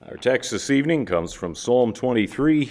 Our text this evening comes from Psalm 23.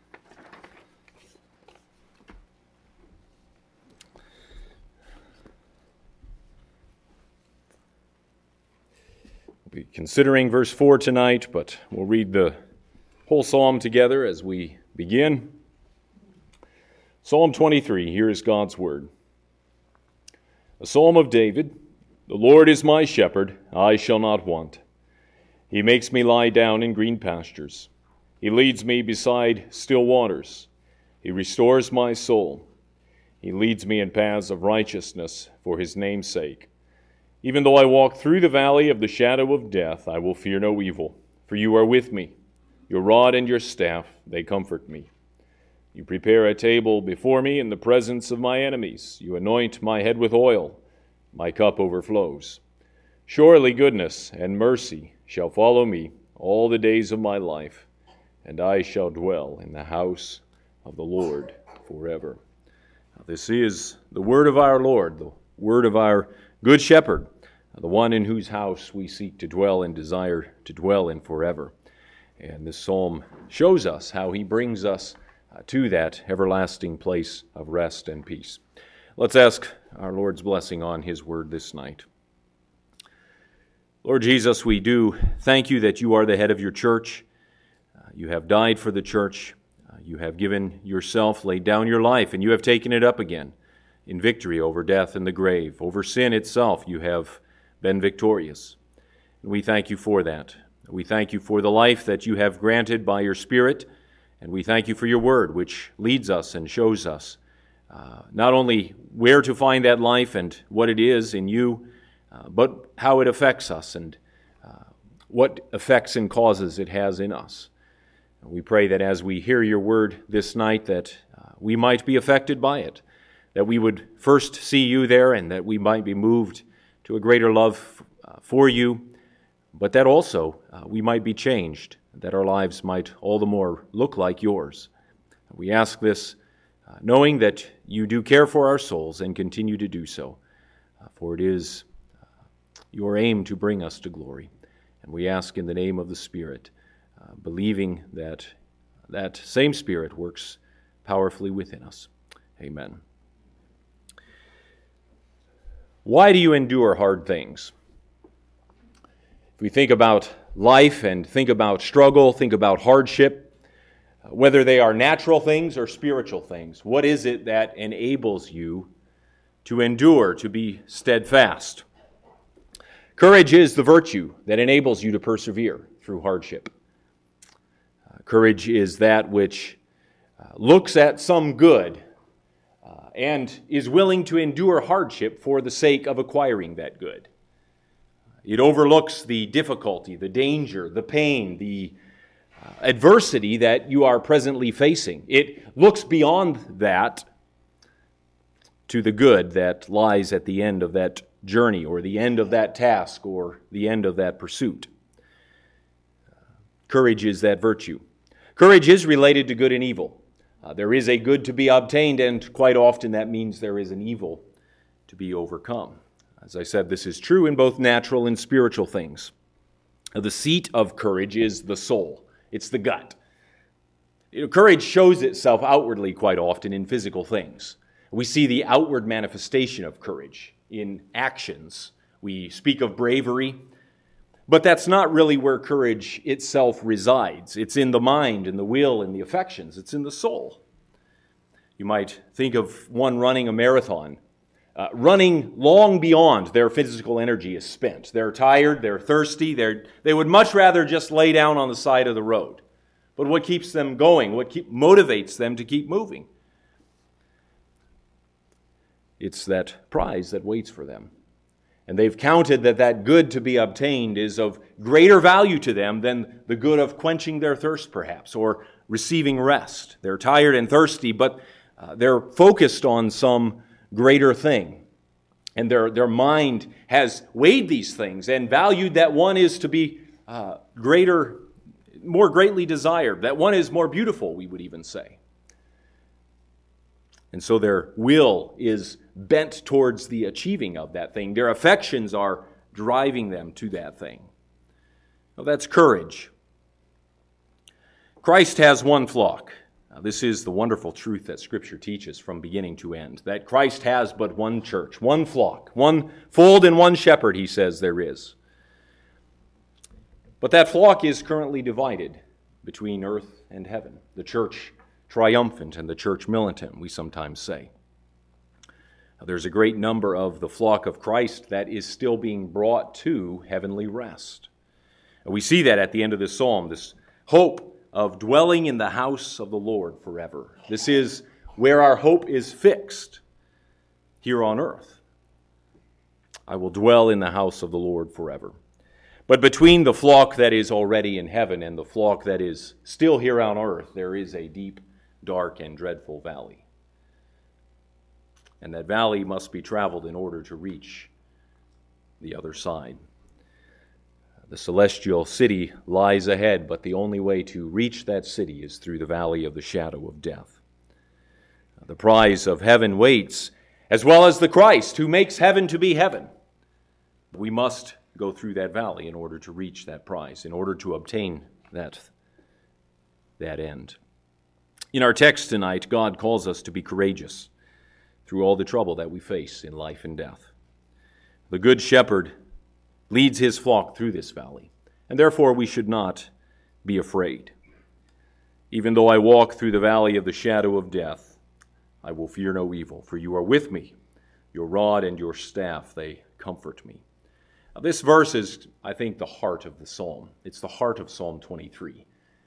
We'll be considering verse 4 tonight, but we'll read the whole psalm together as we begin. Psalm 23, here is God's word. A psalm of David. The Lord is my shepherd, I shall not want. He makes me lie down in green pastures. He leads me beside still waters. He restores my soul. He leads me in paths of righteousness for his name's sake. Even though I walk through the valley of the shadow of death, I will fear no evil, for you are with me. Your rod and your staff, they comfort me. You prepare a table before me in the presence of my enemies. You anoint my head with oil. My cup overflows. Surely goodness and mercy shall follow me all the days of my life, and I shall dwell in the house of the Lord forever. Now, this is the word of our Lord, the word of our good shepherd, the one in whose house we seek to dwell and desire to dwell in forever. And this psalm shows us how he brings us to that everlasting place of rest and peace. Let's ask our Lord's blessing on his word this night. Lord Jesus, we do thank you that you are the head of your church. You have died for the church. You have given yourself, laid down your life, and you have taken it up again in victory over death and the grave. Over sin itself, you have been victorious. And we thank you for that. We thank you for the life that you have granted by your Spirit, and we thank you for your word, which leads us and shows us not only where to find that life and what it is in you, but how it affects us and what effects and causes it has in us. And we pray that as we hear your word this night, that we might be affected by it, that we would first see you there and that we might be moved to a greater love for you, but that also we might be changed, that our lives might all the more look like yours. We ask this knowing that you do care for our souls and continue to do so, for it is your aim to bring us to glory. And we ask in the name of the Spirit, believing that that same Spirit works powerfully within us. Amen. Why do you endure hard things? If we think about life and think about struggle, think about hardship, whether they are natural things or spiritual things, what is it that enables you to endure, to be steadfast? Courage is the virtue that enables you to persevere through hardship. Courage is that which looks at some good and is willing to endure hardship for the sake of acquiring that good. It overlooks the difficulty, the danger, the pain, the adversity that you are presently facing. It looks beyond that to the good that lies at the end of that journey or the end of that task or the end of that pursuit. Courage is that virtue. Courage is related to good and evil. There is a good to be obtained, and quite often that means there is an evil to be overcome. As I said, this is true in both natural and spiritual things. The seat of courage is the soul. It's the gut. Courage shows itself outwardly quite often in physical things. We see the outward manifestation of courage in actions. We speak of bravery, but that's not really where courage itself resides. It's in the mind and the will and the affections. It's in the soul. You might think of one running a marathon, running long beyond their physical energy is spent. They're tired, they're thirsty, they would much rather just lay down on the side of the road. But what keeps them going? What motivates them to keep moving? It's that prize that waits for them. And they've counted that good to be obtained is of greater value to them than the good of quenching their thirst, perhaps, or receiving rest. They're tired and thirsty, but they're focused on some greater thing. And their mind has weighed these things and valued that one is to be more greatly desired. That one is more beautiful, we would even say. And so their will is bent towards the achieving of that thing. Their affections are driving them to that thing. Well, that's courage. Christ has one flock. Now, this is the wonderful truth that Scripture teaches from beginning to end, that Christ has but one church, one flock, one fold and one shepherd, he says there is. But that flock is currently divided between earth and heaven, the church triumphant and the church militant, we sometimes say. Now, there's a great number of the flock of Christ that is still being brought to heavenly rest. And we see that at the end of this psalm, this hope of dwelling in the house of the Lord forever. This is where our hope is fixed here on earth. I will dwell in the house of the Lord forever. But between the flock that is already in heaven and the flock that is still here on earth, there is a deep, dark, and dreadful valley. And that valley must be traveled in order to reach the other side. The celestial city lies ahead, but the only way to reach that city is through the valley of the shadow of death. The prize of heaven waits, as well as the Christ who makes heaven to be heaven. We must go through that valley in order to reach that prize, in order to obtain that end. In our text tonight, God calls us to be courageous through all the trouble that we face in life and death. The Good Shepherd leads his flock through this valley, and therefore we should not be afraid. Even though I walk through the valley of the shadow of death, I will fear no evil, for you are with me. Your rod and your staff, they comfort me. Now, this verse is, I think, the heart of the psalm. It's the heart of Psalm 23.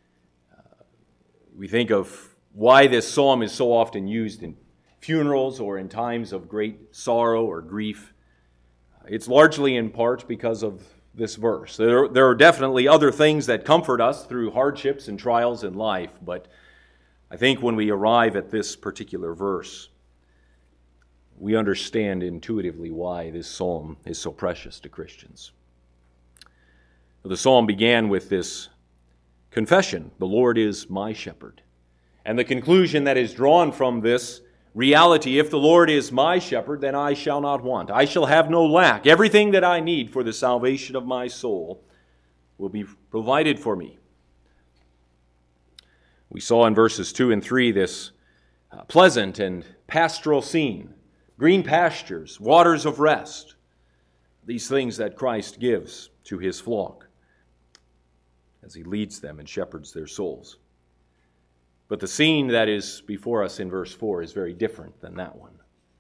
We think of why this psalm is so often used in funerals or in times of great sorrow or grief. It's largely in part because of this verse. There are definitely other things that comfort us through hardships and trials in life, but I think when we arrive at this particular verse, we understand intuitively why this psalm is so precious to Christians. The psalm began with this confession, the Lord is my shepherd. And the conclusion that is drawn from this reality, if the Lord is my shepherd, then I shall not want. I shall have no lack. Everything that I need for the salvation of my soul will be provided for me. We saw in verses 2 and 3 this pleasant and pastoral scene, green pastures, waters of rest, these things that Christ gives to his flock as he leads them and shepherds their souls. But the scene that is before us in verse 4 is very different than that one.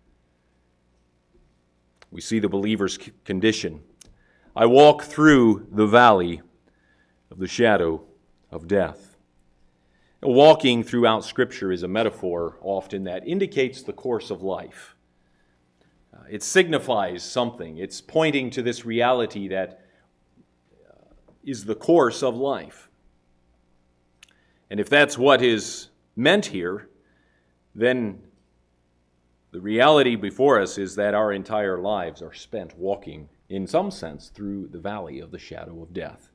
We see the believer's condition. I walk through the valley of the shadow of death. Walking throughout Scripture is a metaphor often that indicates the course of life. It signifies something. It's pointing to this reality that is the course of life. And if that's what is meant here, then the reality before us is that our entire lives are spent walking, in some sense, through the valley of the shadow of death.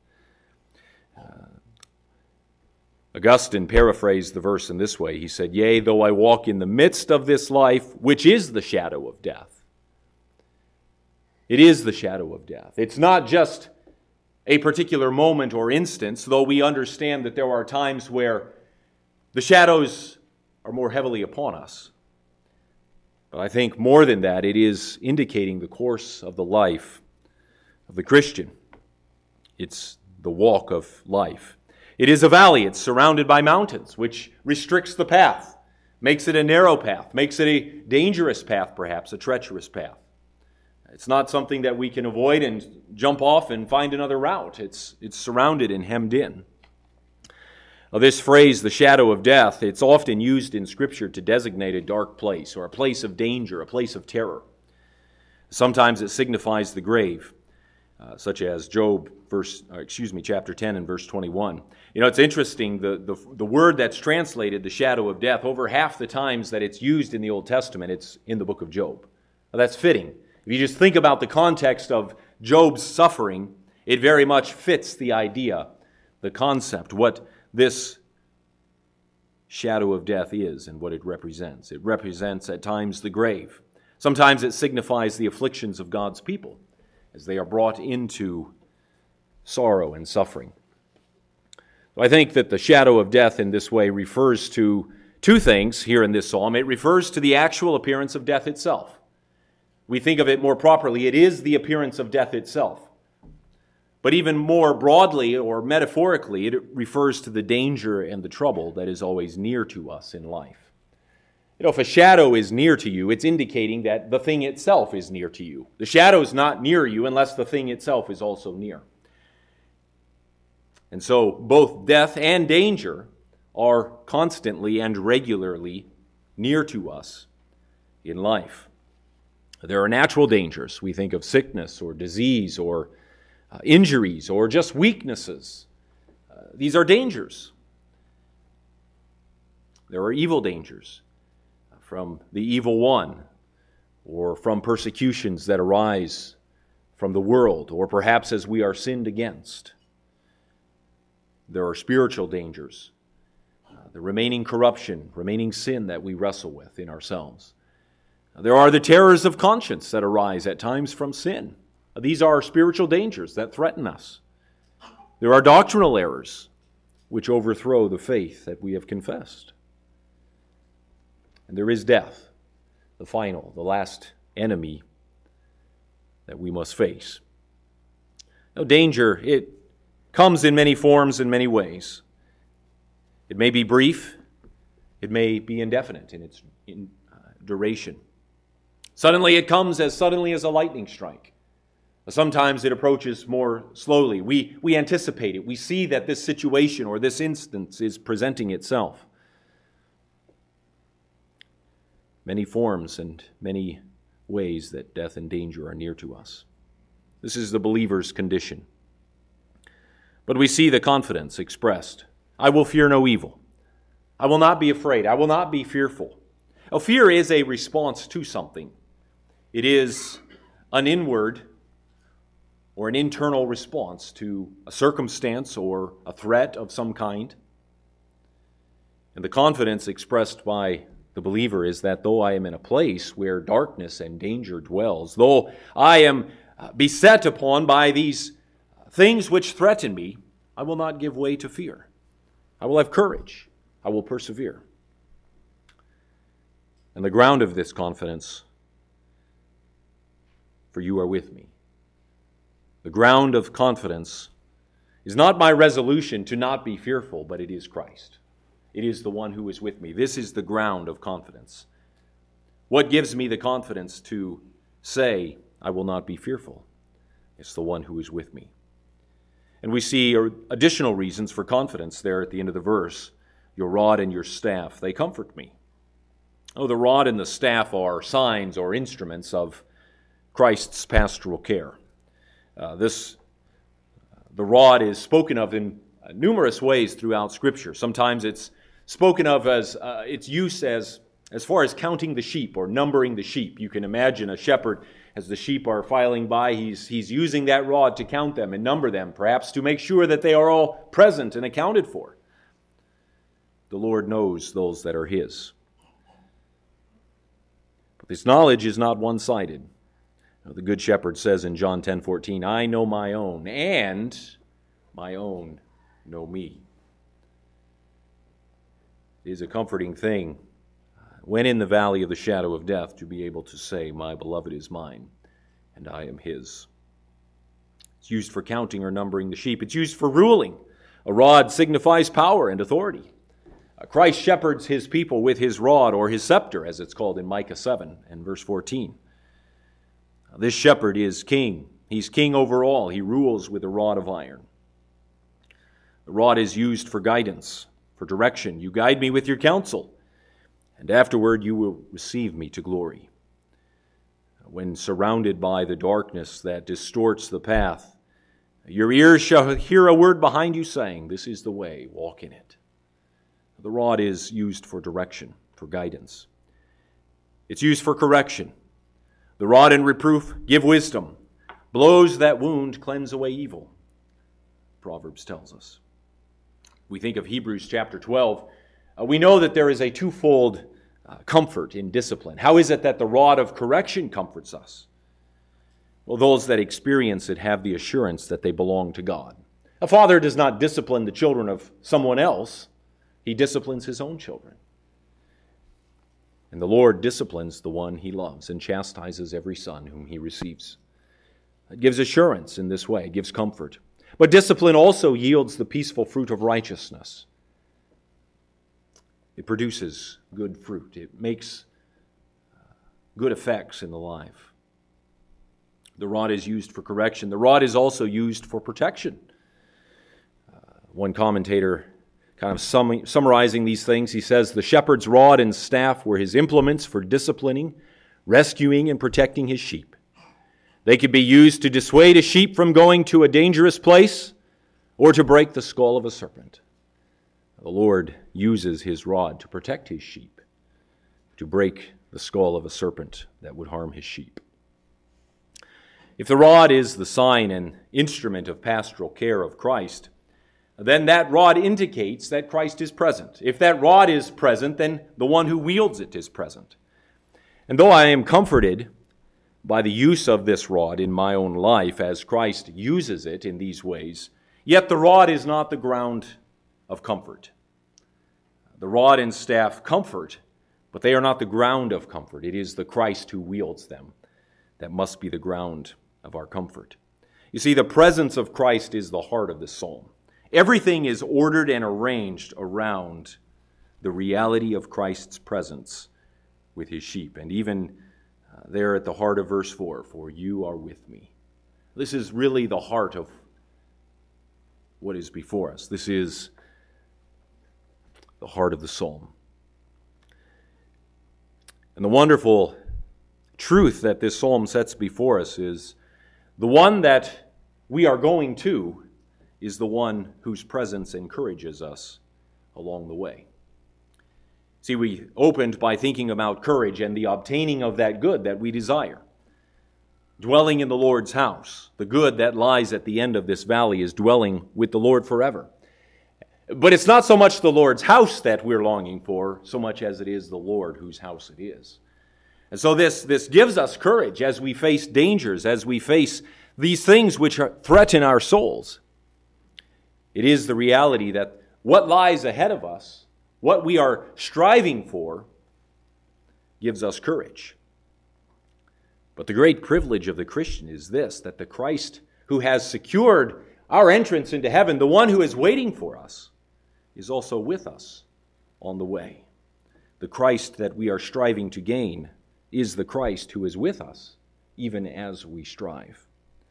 Augustine paraphrased the verse in this way. He said, "Yea, though I walk in the midst of this life, which is the shadow of death." It is the shadow of death. It's not just a particular moment or instance, though we understand that there are times where the shadows are more heavily upon us. But I think more than that, it is indicating the course of the life of the Christian. It's the walk of life. It is a valley. It's surrounded by mountains, which restricts the path, makes it a narrow path, makes it a dangerous path, perhaps, a treacherous path. It's not something that we can avoid and jump off and find another route. It's surrounded and hemmed in. Now, this phrase, the shadow of death, it's often used in Scripture to designate a dark place or a place of danger, a place of terror. Sometimes it signifies the grave, such as Job, chapter 10 and verse 21. You know, it's interesting, the word that's translated, the shadow of death, over half the times that it's used in the Old Testament, it's in the book of Job. Now, that's fitting. If you just think about the context of Job's suffering, it very much fits the idea, the concept, what this shadow of death is and what it represents. It represents at times the grave. Sometimes it signifies the afflictions of God's people as they are brought into sorrow and suffering. I think that the shadow of death in this way refers to two things here in this psalm. It refers to the actual appearance of death itself. We think of it more properly, it is the appearance of death itself. But even more broadly or metaphorically, it refers to the danger and the trouble that is always near to us in life. If a shadow is near to you, it's indicating that the thing itself is near to you. The shadow is not near you unless the thing itself is also near. And so both death and danger are constantly and regularly near to us in life. There are natural dangers. We think of sickness or disease or injuries or just weaknesses. These are dangers. There are evil dangers from the evil one or from persecutions that arise from the world or perhaps as we are sinned against. There are spiritual dangers, the remaining corruption, remaining sin that we wrestle with in ourselves. There are the terrors of conscience that arise at times from sin. These are spiritual dangers that threaten us. There are doctrinal errors which overthrow the faith that we have confessed. And there is death, the final, the last enemy that we must face. Now, danger, it comes in many forms and many ways. It may be brief. It may be indefinite in its duration. Suddenly it comes as suddenly as a lightning strike. Sometimes it approaches more slowly. We anticipate it. We see that this situation or this instance is presenting itself. Many forms and many ways that death and danger are near to us. This is the believer's condition. But we see the confidence expressed. I will fear no evil. I will not be afraid. I will not be fearful. Now, fear is a response to something. It is an inward or an internal response to a circumstance or a threat of some kind. And the confidence expressed by the believer is that though I am in a place where darkness and danger dwells, though I am beset upon by these things which threaten me, I will not give way to fear. I will have courage. I will persevere. And the ground of this confidence, for you are with me. The ground of confidence is not my resolution to not be fearful, but it is Christ. It is the one who is with me. This is the ground of confidence. What gives me the confidence to say, I will not be fearful? It's the one who is with me. And we see additional reasons for confidence there at the end of the verse. Your rod and your staff, they comfort me. Oh, the rod and the staff are signs or instruments of Christ's pastoral care. The rod is spoken of in numerous ways throughout Scripture. Sometimes it's spoken of as its use as far as counting the sheep or numbering the sheep. You can imagine a shepherd, as the sheep are filing by, he's using that rod to count them and number them, perhaps to make sure that they are all present and accounted for. The Lord knows those that are His. But this knowledge is not one-sided. The Good Shepherd says in John 10:14, I know my own, and my own know me. It is a comforting thing when in the valley of the shadow of death to be able to say, my beloved is mine, and I am his. It's used for counting or numbering the sheep. It's used for ruling. A rod signifies power and authority. Christ shepherds his people with his rod, or his scepter, as it's called in Micah 7 and verse 14. This shepherd is king. He's king over all. He rules with a rod of iron. The rod is used for guidance, for direction. You guide me with your counsel, and afterward you will receive me to glory. When surrounded by the darkness that distorts the path, your ears shall hear a word behind you saying, this is the way, walk in it. The rod is used for direction, for guidance. It's used for correction. The rod and reproof give wisdom. Blows that wound cleanse away evil, Proverbs tells us. We think of Hebrews chapter 12. We know that there is a twofold comfort in discipline. How is it that the rod of correction comforts us? Well, those that experience it have the assurance that they belong to God. A father does not discipline the children of someone else. He disciplines his own children. And the Lord disciplines the one he loves and chastises every son whom he receives. It gives assurance in this way, it gives comfort. But discipline also yields the peaceful fruit of righteousness. It produces good fruit. It makes good effects in the life. The rod is used for correction. The rod is also used for protection. One commentator kind of summarizing these things, he says, the shepherd's rod and staff were his implements for disciplining, rescuing, and protecting his sheep. They could be used to dissuade a sheep from going to a dangerous place or to break the skull of a serpent. The Lord uses his rod to protect his sheep, to break the skull of a serpent that would harm his sheep. If the rod is the sign and instrument of pastoral care of Christ, then that rod indicates that Christ is present. If that rod is present, then the one who wields it is present. And though I am comforted by the use of this rod in my own life as Christ uses it in these ways, yet the rod is not the ground of comfort. The rod and staff comfort, but they are not the ground of comfort. It is the Christ who wields them that must be the ground of our comfort. You see, the presence of Christ is the heart of this psalm. Everything is ordered and arranged around the reality of Christ's presence with his sheep. And even there at the heart of verse 4, for you are with me. This is really the heart of what is before us. This is the heart of the psalm. And the wonderful truth that this psalm sets before us is the one that we are going to is the one whose presence encourages us along the way. See, we opened by thinking about courage and the obtaining of that good that we desire. Dwelling in the Lord's house, the good that lies at the end of this valley is dwelling with the Lord forever. But it's not so much the Lord's house that we're longing for, so much as it is the Lord whose house it is. And so this gives us courage as we face dangers, as we face these things which threaten our souls. It is the reality that what lies ahead of us, what we are striving for, gives us courage. But the great privilege of the Christian is this, that the Christ who has secured our entrance into heaven, the one who is waiting for us, is also with us on the way. The Christ that we are striving to gain is the Christ who is with us, even as we strive.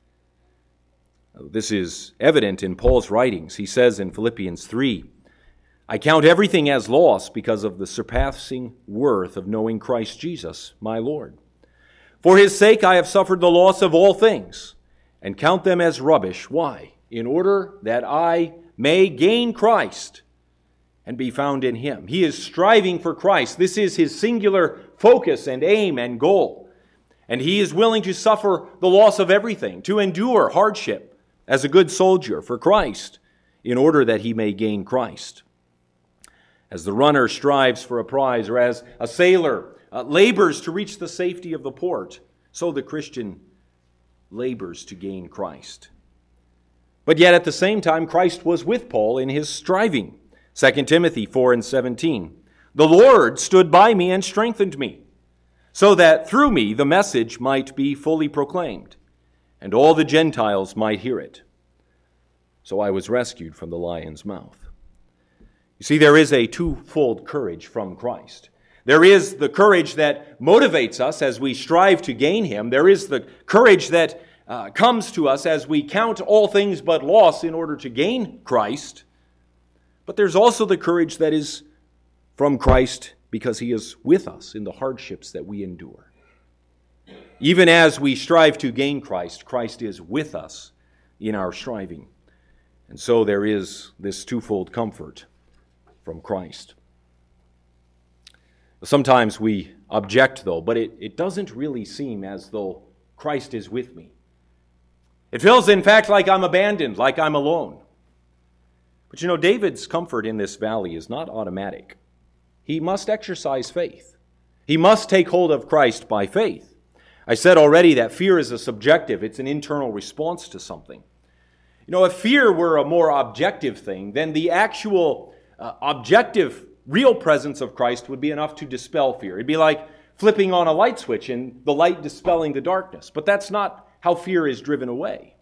This is evident in Paul's writings. He says in Philippians 3, I count everything as loss because of the surpassing worth of knowing Christ Jesus, my Lord. For his sake I have suffered the loss of all things, and count them as rubbish. Why? In order that I may gain Christ and be found in him. He is striving for Christ. This is his singular focus and aim and goal. And he is willing to suffer the loss of everything, to endure hardship as a good soldier for Christ, in order that he may gain Christ. As the runner strives for a prize, or as a sailor labors to reach the safety of the port, so the Christian labors to gain Christ. But yet at the same time, Christ was with Paul in his striving. 2 Timothy 4:17. The Lord stood by me and strengthened me, so that through me the message might be fully proclaimed, and all the Gentiles might hear it. So I was rescued from the lion's mouth. You see, there is a twofold courage from Christ. There is the courage that motivates us as we strive to gain him. There is the courage that comes to us as we count all things but loss in order to gain Christ. But there's also the courage that is from Christ because he is with us in the hardships that we endure. Even as we strive to gain Christ, Christ is with us in our striving. And so there is this twofold comfort from Christ. Sometimes we object, though, but it doesn't really seem as though Christ is with me. It feels, in fact, like I'm abandoned, like I'm alone. But you know, David's comfort in this valley is not automatic. He must exercise faith. He must take hold of Christ by faith. I said already that fear is a subjective, it's an internal response to something. If fear were a more objective thing, then the actual objective, real presence of Christ would be enough to dispel fear. It'd be like flipping on a light switch and the light dispelling the darkness. But that's not how fear is driven away.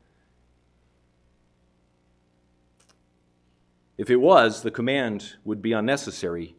If it was, the command would be unnecessary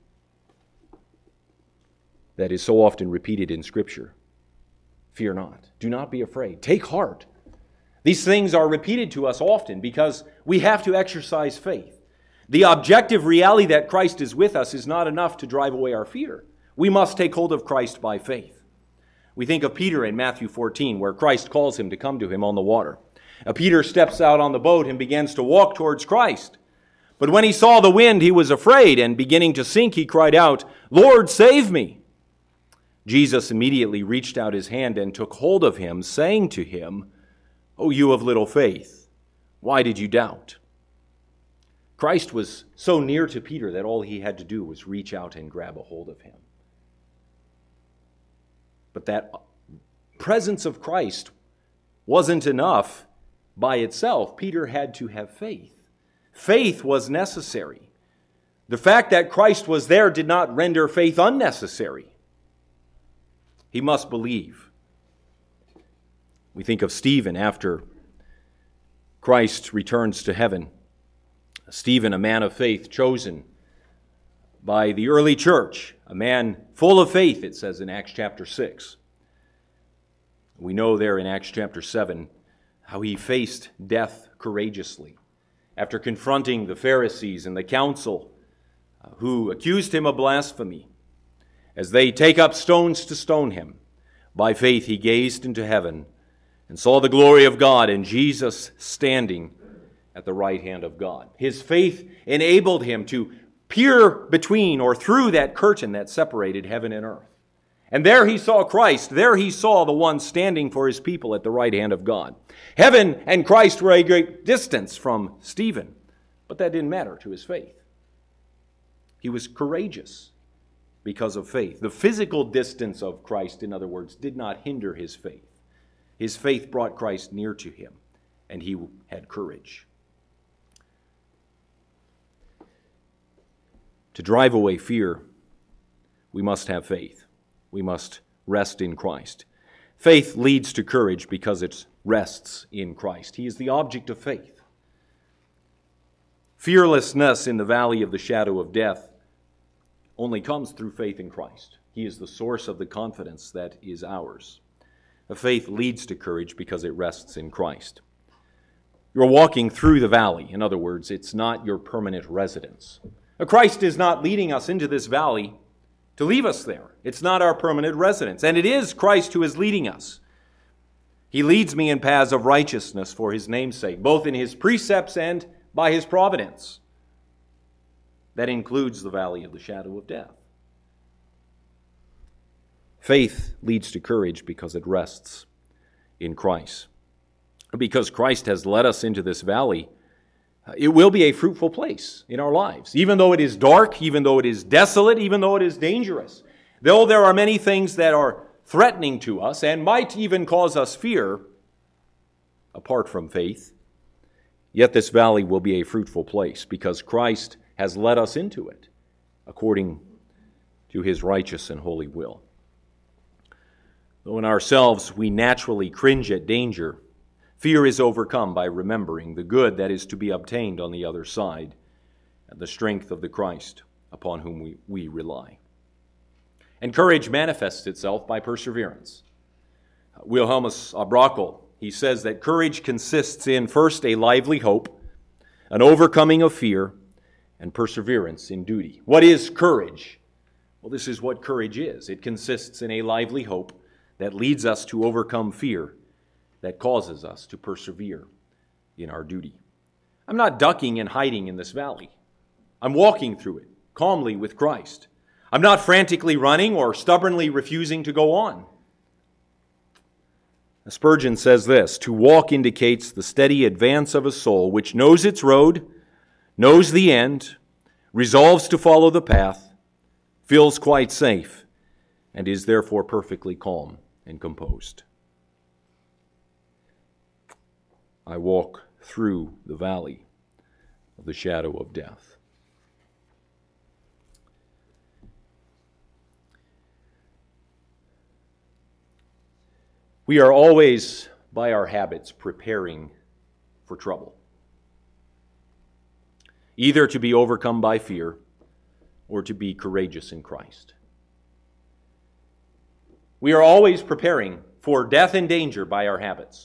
that is so often repeated in Scripture. Fear not. Do not be afraid. Take heart. These things are repeated to us often because we have to exercise faith. The objective reality that Christ is with us is not enough to drive away our fear. We must take hold of Christ by faith. We think of Peter in Matthew 14, where Christ calls him to come to him on the water. Peter steps out on the boat and begins to walk towards Christ. But when he saw the wind, he was afraid, and beginning to sink, he cried out, "Lord, save me!" Jesus immediately reached out his hand and took hold of him, saying to him, "O you of little faith, why did you doubt?" Christ was so near to Peter that all he had to do was reach out and grab a hold of him. But that presence of Christ wasn't enough by itself. Peter had to have faith. Faith was necessary. The fact that Christ was there did not render faith unnecessary. He must believe. We think of Stephen after Christ returns to heaven. Stephen, a man of faith, chosen by the early church, a man full of faith, it says in Acts chapter 6. We know there in Acts chapter 7 how he faced death courageously after confronting the Pharisees and the council who accused him of blasphemy. As they take up stones to stone him, by faith he gazed into heaven and saw the glory of God and Jesus standing at the right hand of God. His faith enabled him to peer between or through that curtain that separated heaven and earth. And there he saw Christ. There he saw the one standing for his people at the right hand of God. Heaven and Christ were a great distance from Stephen, but that didn't matter to his faith. He was courageous because of faith. The physical distance of Christ, in other words, did not hinder his faith. His faith brought Christ near to him, and he had courage. To drive away fear, we must have faith. We must rest in Christ. Faith leads to courage because it rests in Christ. He is the object of faith. Fearlessness in the valley of the shadow of death only comes through faith in Christ. He is the source of the confidence that is ours. Faith leads to courage because it rests in Christ. You're walking through the valley. In other words, it's not your permanent residence. Christ is not leading us into this valley to leave us there. It's not our permanent residence. And it is Christ who is leading us. He leads me in paths of righteousness for his name's sake, both in his precepts and by his providence. That includes the valley of the shadow of death. Faith leads to courage because it rests in Christ. Because Christ has led us into this valley, it will be a fruitful place in our lives. Even though it is dark, even though it is desolate, even though it is dangerous. Though there are many things that are threatening to us and might even cause us fear, apart from faith, yet this valley will be a fruitful place because Christ has led us into it according to his righteous and holy will. Though in ourselves we naturally cringe at danger, fear is overcome by remembering the good that is to be obtained on the other side and the strength of the Christ upon whom we rely. And courage manifests itself by perseverance. Wilhelmus Brauchel, he says that courage consists in, first, a lively hope, an overcoming of fear, and perseverance in duty. What is courage? Well, this is what courage is. It consists in a lively hope that leads us to overcome fear, that causes us to persevere in our duty. I'm not ducking and hiding in this valley. I'm walking through it calmly with Christ. I'm not frantically running or stubbornly refusing to go on. Spurgeon says this: to walk indicates the steady advance of a soul which knows its road, knows the end, resolves to follow the path, feels quite safe, and is therefore perfectly calm and composed. I walk through the valley of the shadow of death. We are always, by our habits, preparing for trouble, either to be overcome by fear or to be courageous in Christ. We are always preparing for death and danger by our habits.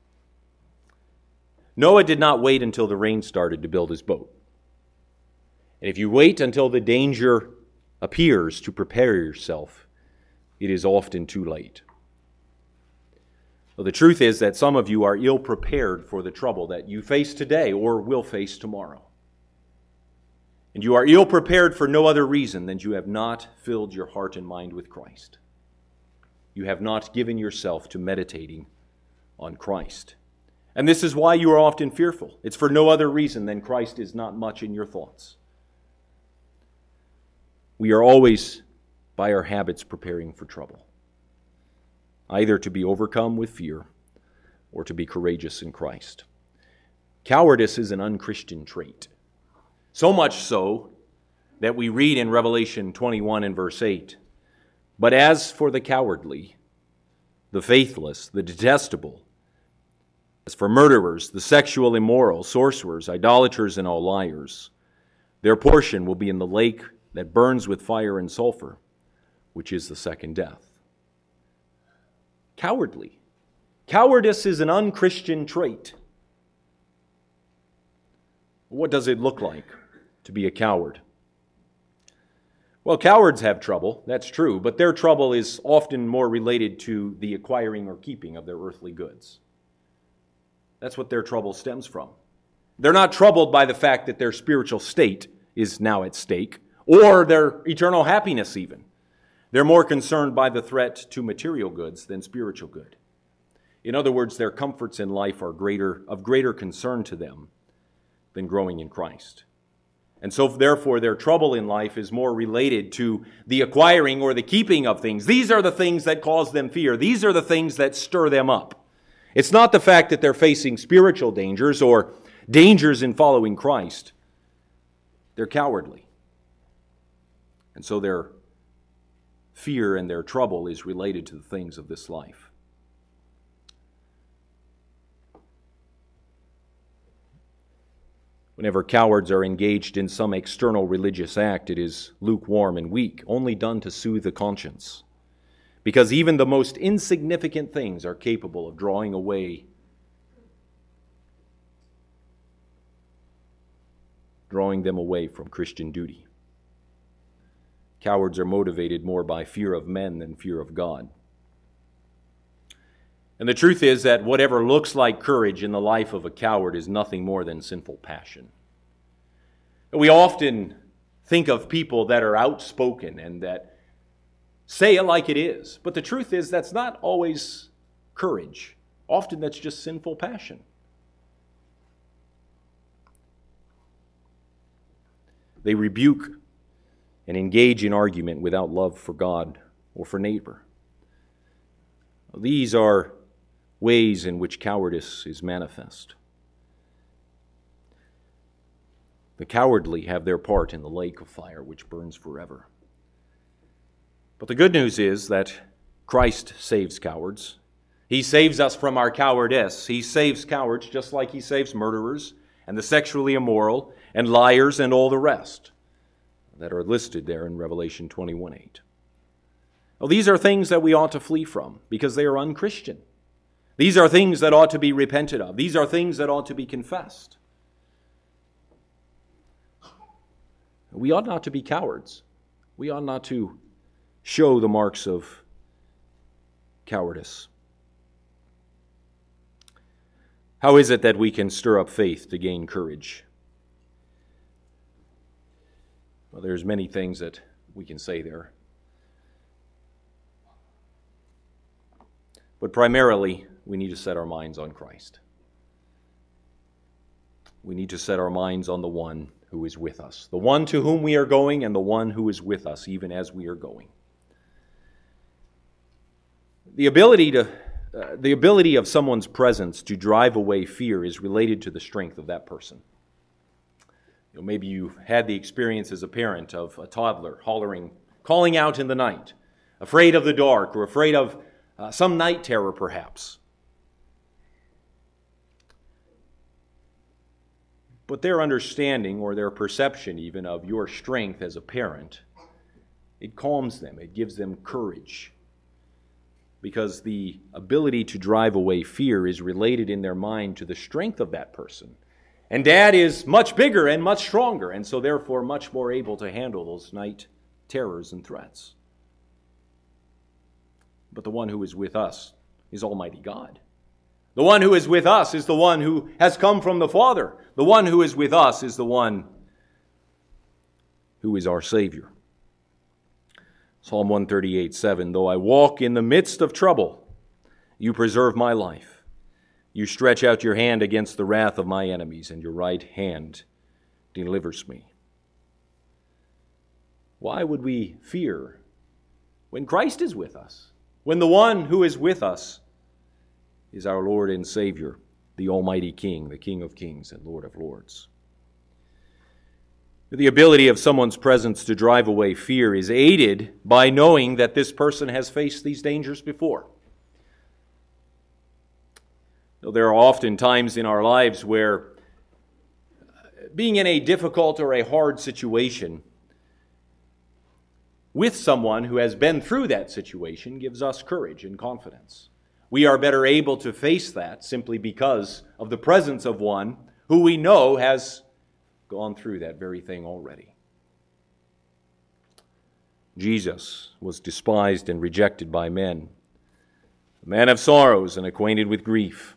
Noah did not wait until the rain started to build his boat. And if you wait until the danger appears to prepare yourself, it is often too late. Well, the truth is that some of you are ill-prepared for the trouble that you face today or will face tomorrow. And you are ill-prepared for no other reason than you have not filled your heart and mind with Christ. You have not given yourself to meditating on Christ. And this is why you are often fearful. It's for no other reason than Christ is not much in your thoughts. We are always, by our habits, preparing for trouble, either to be overcome with fear or to be courageous in Christ. Cowardice is an unchristian trait. So much so that we read in Revelation 21 and verse 8, "But as for the cowardly, the faithless, the detestable, as for murderers, the sexual immoral, sorcerers, idolaters, and all liars, their portion will be in the lake that burns with fire and sulfur, which is the second death." Cowardly. Cowardice is an unchristian trait. What does it look like to be a coward? Well, cowards have trouble, that's true, but their trouble is often more related to the acquiring or keeping of their earthly goods. That's what their trouble stems from. They're not troubled by the fact that their spiritual state is now at stake, or their eternal happiness even. They're more concerned by the threat to material goods than spiritual good. In other words, their comforts in life are of greater concern to them than growing in Christ. And so, therefore, their trouble in life is more related to the acquiring or the keeping of things. These are the things that cause them fear. These are the things that stir them up. It's not the fact that they're facing spiritual dangers or dangers in following Christ. They're cowardly. And so their fear and their trouble is related to the things of this life. Whenever cowards are engaged in some external religious act, it is lukewarm and weak, only done to soothe the conscience. Because even the most insignificant things are capable of drawing them away from Christian duty. Cowards are motivated more by fear of men than fear of God. And the truth is that whatever looks like courage in the life of a coward is nothing more than sinful passion. We often think of people that are outspoken and that say it like it is. But the truth is that's not always courage. Often that's just sinful passion. They rebuke and engage in argument without love for God or for neighbor. These are ways in which cowardice is manifest. The cowardly have their part in the lake of fire which burns forever. But the good news is that Christ saves cowards. He saves us from our cowardice. He saves cowards just like he saves murderers and the sexually immoral and liars and all the rest that are listed there in Revelation 21:8. Well, these are things that we ought to flee from because they are unchristian. These are things that ought to be repented of. These are things that ought to be confessed. We ought not to be cowards. We ought not to show the marks of cowardice. How is it that we can stir up faith to gain courage? Well, there's many things that we can say there. But primarily, we need to set our minds on Christ. We need to set our minds on the one who is with us, the one to whom we are going and the one who is with us even as we are going. The ability to the ability of someone's presence to drive away fear is related to the strength of that person. Maybe you've had the experience as a parent of a toddler calling out in the night, afraid of the dark or afraid of some night terror perhaps. But their understanding or their perception even of your strength as a parent, it calms them, it gives them courage. Because the ability to drive away fear is related in their mind to the strength of that person. And Dad is much bigger and much stronger, and so therefore much more able to handle those night terrors and threats. But the one who is with us is Almighty God. The one who is with us is the one who has come from the Father. The one who is with us is the one who is our Savior. Psalm 138:7, though I walk in the midst of trouble, you preserve my life. You stretch out your hand against the wrath of my enemies, and your right hand delivers me. Why would we fear when Christ is with us? When the one who is with us is our Lord and Savior, the Almighty King, the King of Kings and Lord of Lords. The ability of someone's presence to drive away fear is aided by knowing that this person has faced these dangers before. There are often times in our lives where being in a difficult or a hard situation with someone who has been through that situation gives us courage and confidence. We are better able to face that simply because of the presence of one who we know has gone through that very thing already. Jesus was despised and rejected by men, a man of sorrows and acquainted with grief.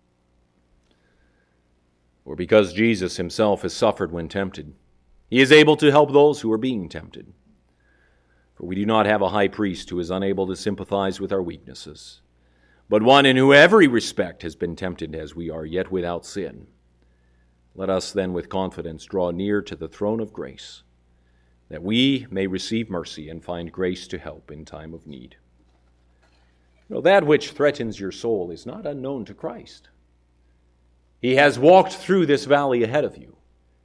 Or because Jesus himself has suffered when tempted, he is able to help those who are being tempted. For we do not have a high priest who is unable to sympathize with our weaknesses, but one in whom every respect has been tempted as we are, yet without sin. Let us then with confidence draw near to the throne of grace, that we may receive mercy and find grace to help in time of need. That which threatens your soul is not unknown to Christ. He has walked through this valley ahead of you.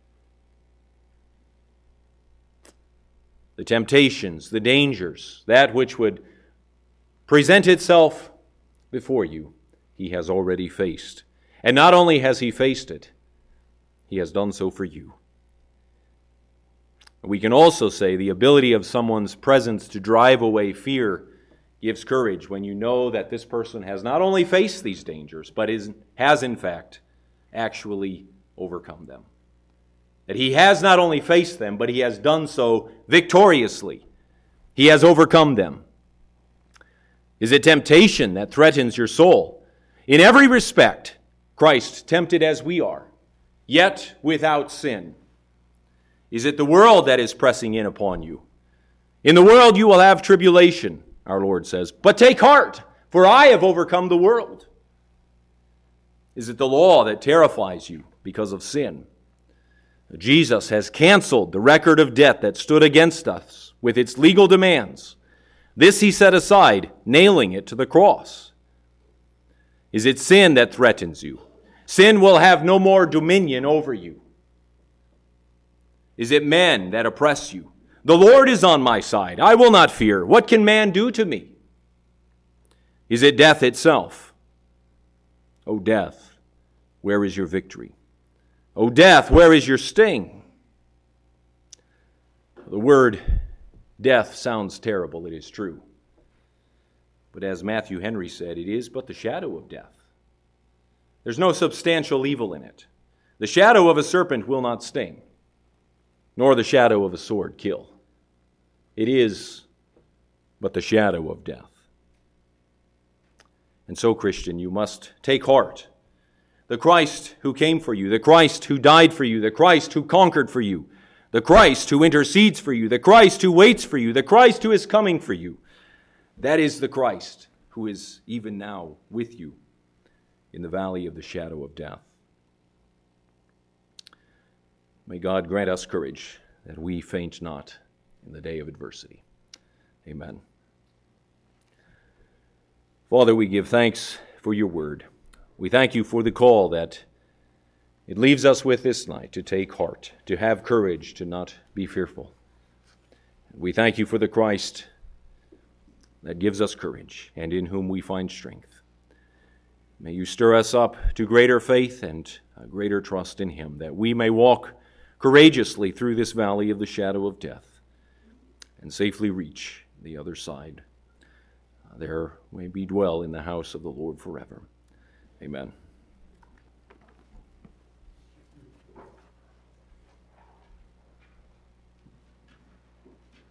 The temptations, the dangers, that which would present itself before you, he has already faced. And not only has he faced it, he has done so for you. We can also say the ability of someone's presence to drive away fear gives courage when you know that this person has not only faced these dangers, but has in fact actually overcome them. That he has not only faced them, but he has done so victoriously. He has overcome them. Is it temptation that threatens your soul? In every respect, Christ tempted as we are, yet without sin. Is it the world that is pressing in upon you? In the world you will have tribulation, our Lord says, but take heart, for I have overcome the world. Is it the law that terrifies you because of sin? Jesus has canceled the record of debt that stood against us with its legal demands. This he set aside, nailing it to the cross. Is it sin that threatens you? Sin will have no more dominion over you. Is it men that oppress you? The Lord is on my side. I will not fear. What can man do to me? Is it death itself? O death, where is your victory? O death, where is your sting? The word death sounds terrible, it is true. But as Matthew Henry said, it is but the shadow of death. There's no substantial evil in it. The shadow of a serpent will not sting, nor the shadow of a sword kill. It is but the shadow of death. And so, Christian, you must take heart. The Christ who came for you, the Christ who died for you, the Christ who conquered for you, the Christ who intercedes for you, the Christ who waits for you, the Christ who is coming for you. That is the Christ who is even now with you in the valley of the shadow of death. May God grant us courage that we faint not in the day of adversity. Amen. Father, we give thanks for your word. We thank you for the call that it leaves us with this night, to take heart, to have courage, to not be fearful. We thank you for the Christ that gives us courage and in whom we find strength. May you stir us up to greater faith and greater trust in him, that we may walk courageously through this valley of the shadow of death and safely reach the other side. There may we dwell in the house of the Lord forever. Amen.